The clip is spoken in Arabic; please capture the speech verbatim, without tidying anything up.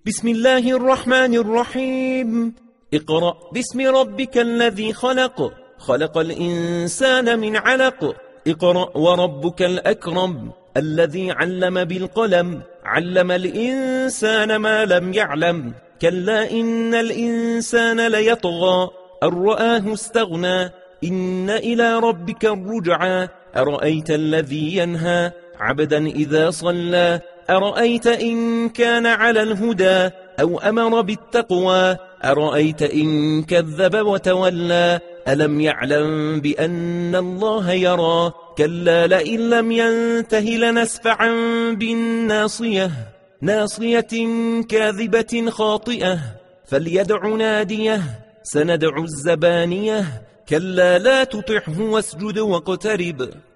بسم الله الرحمن الرحيم. اقرأ باسم ربك الذي خلق خلق الإنسان من علق. اقرأ وربك الأكرم الذي علم بالقلم علم الإنسان ما لم يعلم. كلا إن الإنسان ليطغى أن رآه استغنى إن إلى ربك الرجعى. أرأيت الذي ينهى عبدا إذا صلى أرأيت إن كان على الهدى أو أمر بالتقوى أرأيت إن كذب وتولى. ألم يعلم بأن الله يرى كلا لئن لم ينته لنسفعا بالناصية ناصية كاذبة خاطئة فليدع ناديه سندع الزبانية. كلا لا تطعه واسجد واقترب.